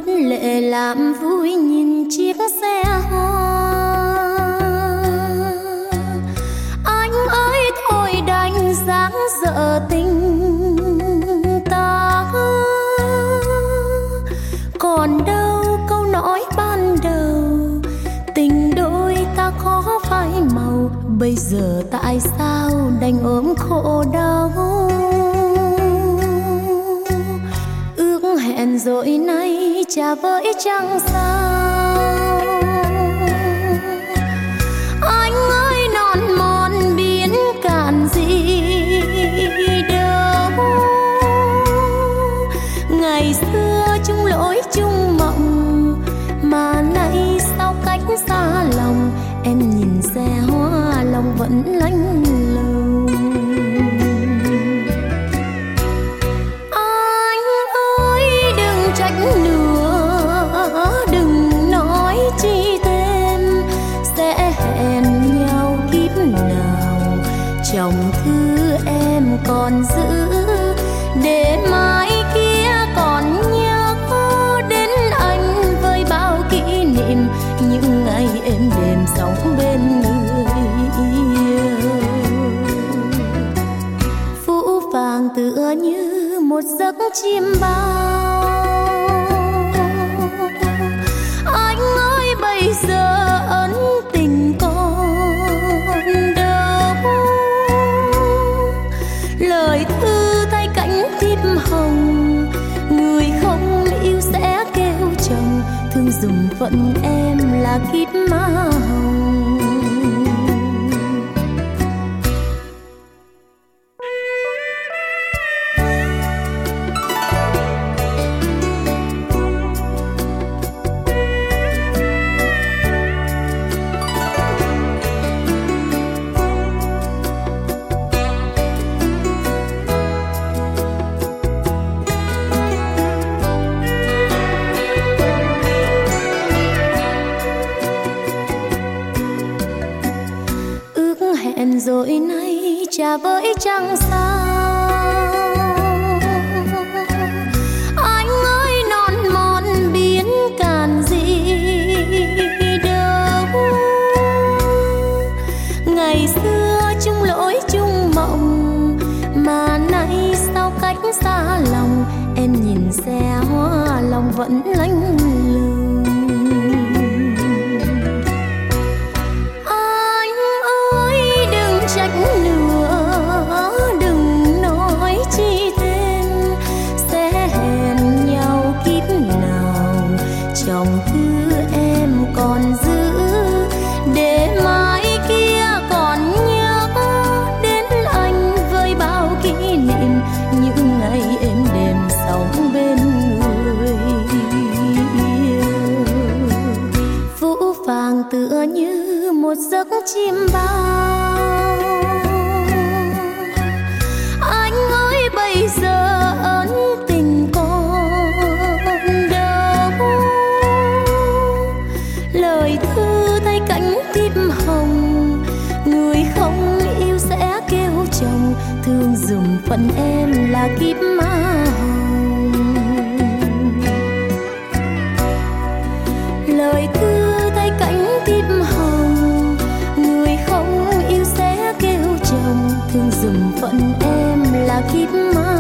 tuất lệ làm vui nhìn chiếc xe hoa. Anh ơi thôi đành dáng dở tình ta, còn đâu câu nói ban đầu tình đôi ta khó phai màu. Bây giờ tại sao đành ôm khổ đau, ước hẹn rồi nay chả với chẳng sao. Anh ơi non mòn biển cạn gì đâu, ngày xưa chung lối chung mộng mà nay sao cách xa lòng. Em nhìn xe hoa lòng vẫn lạnh lùng. Anh ơi đừng trách nữa, đừng nói chi thêm, sẽ hẹn nhau kiếp nào. Chồng thư em còn giữ để mai kia còn nhớ đến anh với bao kỷ niệm những ngày êm đềm sống bên người yêu. Phũ phàng tựa như một giấc chim bao, anh ơi bây giờ ân tình còn đâu. Lời thư thay cánh thiếp hồng, người không yêu sẽ kêu chồng. Thương dùm phận em là kiếp má hồng. Hẹn rồi nay chả với chẳng sao. Anh ơi non mòn biển cạn gì đâu, ngày xưa chung lối chung mộng mà nay sao cách xa lòng. Em nhìn xe hoa lòng vẫn lạnh lùng. Trách nữa, đừng nói chi thêm, sẽ hẹn nhau kiếp nào. Chồng thư em còn giữ để mai kia còn nhớ đến anh với bao kỷ niệm những ngày êm đềm sống bên người yêu. Phũ phàng tựa như một giấc chim bao, anh ơi bây giờ ân tình còn đâu. Lời thư thay cánh thiếp hồng, người không yêu sẽ kêu chồng. Thương dùm phận em là kiếp má hồng. Lời thư thay cánh thiếp hồng, người không yêu sẽ kêu chồng. Thương dùm phận em là kiếp má